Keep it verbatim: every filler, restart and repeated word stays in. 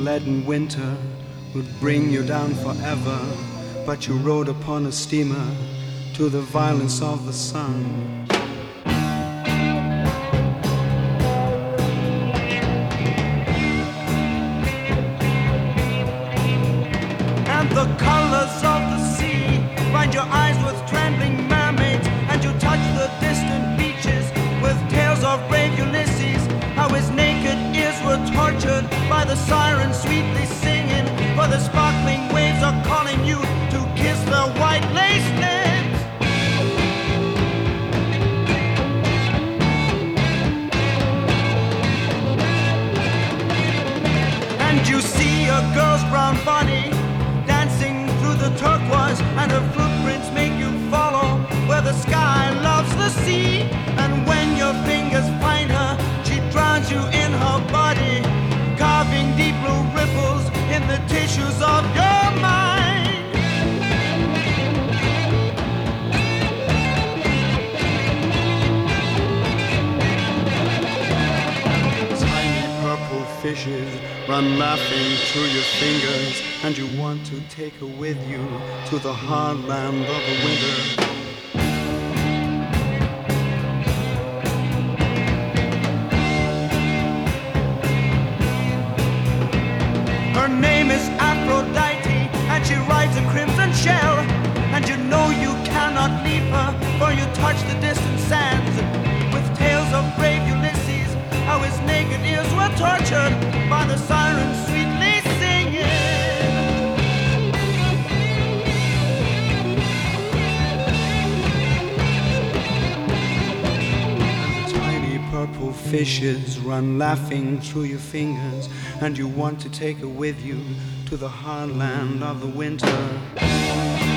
leaden winter would bring you down forever, but you rode upon a steamer to the violence of the sun. And the colors of the sea bind your eyes with trembling mermaids, and you touch the distant beaches with tales of brave Ulysses, how his naked ears were tortured by the sirens sweetly singing, for the sparkling waves are calling you to kiss their white lace lips. And you see a girl's brown body dancing through the turquoise, and her footprints make you follow where the sky loves the sea. And when your fingers find her, she drowns you in her body, carving deep blue ripples in the tissues of your mind. Tiny purple fishes run laughing through your fingers, and you want to take her with you to the hard land of the winter. Her name is Aphrodite, and she rides a crimson shell, and you know you cannot leave her, for you touch the distant sands with tales of brave Ulysses, how his naked ears were tortured by the sirens sweetly singing. And the tiny purple fishes run laughing through your fingers, and you want to take her with you to the hard land of the winter.